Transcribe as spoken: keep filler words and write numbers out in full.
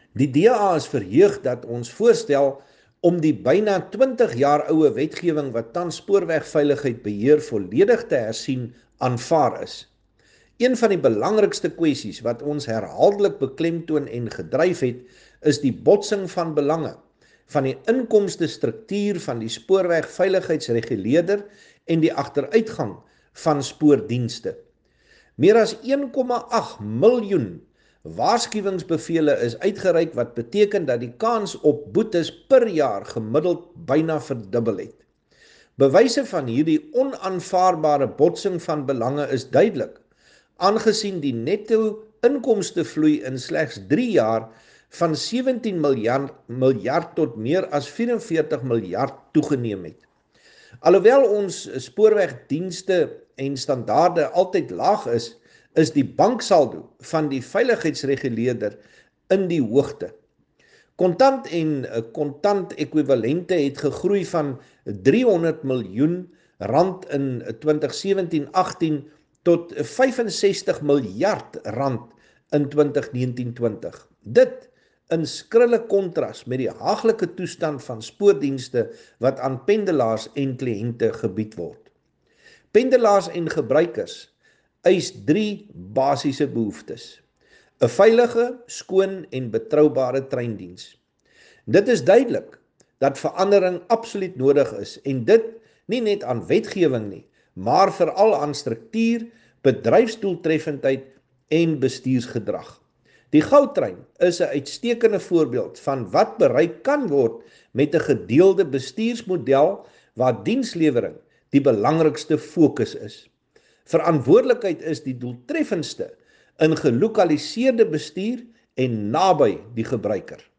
Die D A is verheug dat ons voorstel om die byna twintig jaar oue wetgewing wat tans spoorwegveiligheid beheer volledig te hersien aanvaar is. Een van die belangrikste kwessies wat ons herhaaldelik beklemtoon en gedryf het, is die botsing van belange van die inkomste struktuur van die spoorwegveiligheidsreguleerder en die agteruitgang van spoordienste. Meer as een komma agt miljoen waarskuwingsbevele is uitgereik wat beteken dat die kans op boetes per jaar gemiddeld byna verdubbel het. Bewyse van hierdie onaanvaarbare botsing van belange is duidelik, aangesien die netto inkomstevloei in slegs drie jaar van sewentien miljard, miljard tot meer as vyf en veertig miljard toegeneem het. Alhoewel ons spoorwegdienste en standaarde altyd laag is, is die banksaldo van die veiligheidsreguleerder in die hoogte. Kontant en kontant ekwivalente het gegroei van driehonderd miljoen rand in twintig sewentien agtien tot vyf en sestig miljard rand in twintig negentien twintig. Dit in skrille kontras met die haaglike toestand van spoordienste wat aan pendelaars en kliënte gebied word. Pendelaars en gebruikers eis drie basiese behoeftes: 'n veilige, skoon en betroubare treindiens. Dit is duidelik dat verandering absoluut nodig is en dit nie net aan wetgewing nie, maar veral aan struktuur, bedryfsdoeltreffendheid en bestuursgedrag. Die goudtrein is 'n uitstekende voorbeeld van wat bereik kan word met 'n gedeelde bestuursmodel waar dienslewering die belangrikste fokus is. Verantwoordelikheid is die doeltreffendste in gelokaliseerde bestuur en naby die gebruiker.